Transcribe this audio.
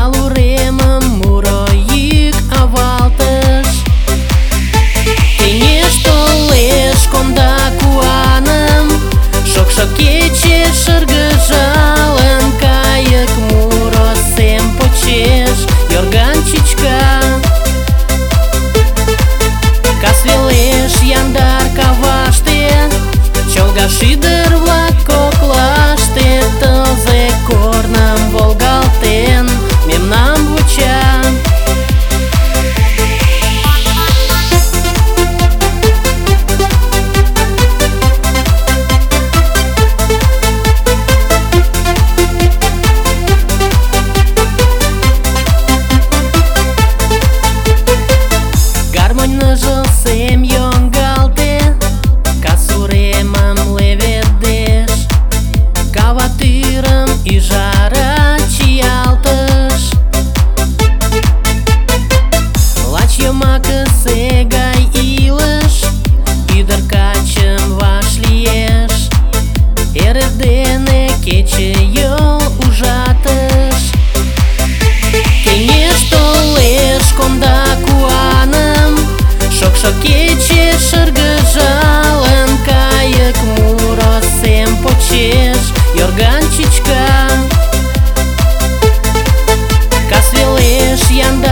уремым муро йӱк авалтыш. Кеҥеж толеш конда куаным, шокшо кече шыргыжалын, кайык муро сем почеш йорган чӱчка. Кас велеш яндар каваште, чолга шӱдыр-влак коклаште, тылзе корным волгалтен мемнам вуча. Гармонь ныжыл сем йоҥгалте, кас уремым леведеш, кава тӱрым ӱжара чиялтыш. Лач йомакысе гай илыш, ӱдыр-качым вашлиеш, эрдене кечыйол ужатыш. Кеҥеж толеш конда куаным, шокшо кече шыргыжалын, кайык муро сем почеш йорган чӱчка. Кас велеш яндар